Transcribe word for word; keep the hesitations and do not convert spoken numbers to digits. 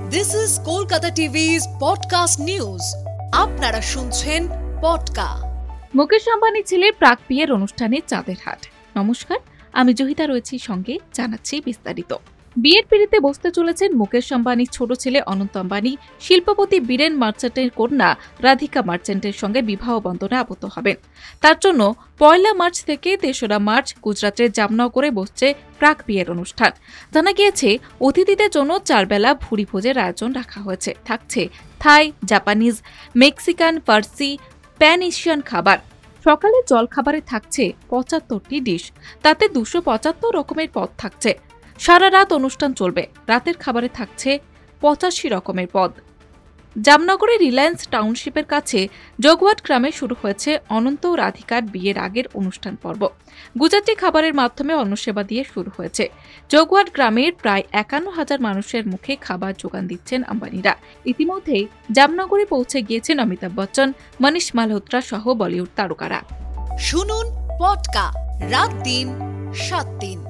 This is Kolkata টিভি's podcast news. আপনারা শুনছেন পডকা। মুকেশ আম্বানি ছেলের প্রাক বিয়ের অনুষ্ঠানে চাঁদের হাট। নমস্কার, আমি জহিতা রয়েছি সঙ্গে, জানাচ্ছি বিস্তারিত। বিয়ের পিড়িতে বসতে চলেছেন মুকেশ আম্বানির ছোট ছেলে অনন্ত আম্বানি। শিল্পপতি বীরেন মার্চেন্টের কন্যা রাধিকা মার্চেন্টের সঙ্গে বিবাহ বন্ধনে আবদ্ধ হবেন। তার জন্য পয়লা মার্চ থেকে তেসরা মার্চ গুজরাটের জামনগরে বসছে প্রাক বিয়ের অনুষ্ঠান। জানা গিয়েছে, অতিথিদের জন্য চারবেলা ভুরি ভোজের আয়োজন রাখা হয়েছে। থাকছে থাই, জাপানিজ, মেক্সিকান, ফার্সি, প্যান এশিয়ান খাবার। সকালে জলখাবারে থাকছে পঁচাত্তরটি ডিশ, তাতে দুশো পঁচাত্তর রকমের পদ থাকছে। সারা রাত অনুষ্ঠান চলবে। রাতের খাবারে থাকছে পঁচাশি রকমের পদ। জামনগরের রিলায়েন্স টাউনশিপের কাছে জগওয়াট গ্রামে শুরু হয়েছে অনন্ত ও রাধিকার বিয়ের আগের অনুষ্ঠান পর্ব। গুজরাটি খাবারের মাধ্যমে অন্নসেবা দিয়ে শুরু হয়েছে। জগওয়াট গ্রামের প্রায় একান্ন হাজার মানুষের মুখে খাবার যোগান দিচ্ছেন আম্বানিরা। ইতিমধ্যেই জামনগরে পৌঁছে গিয়েছেন অমিতাভ বচ্চন, মনীষ মালহোত্রা সহ বলিউড তারকারা। শুনুন পডকা রাত দিন সাত দিন।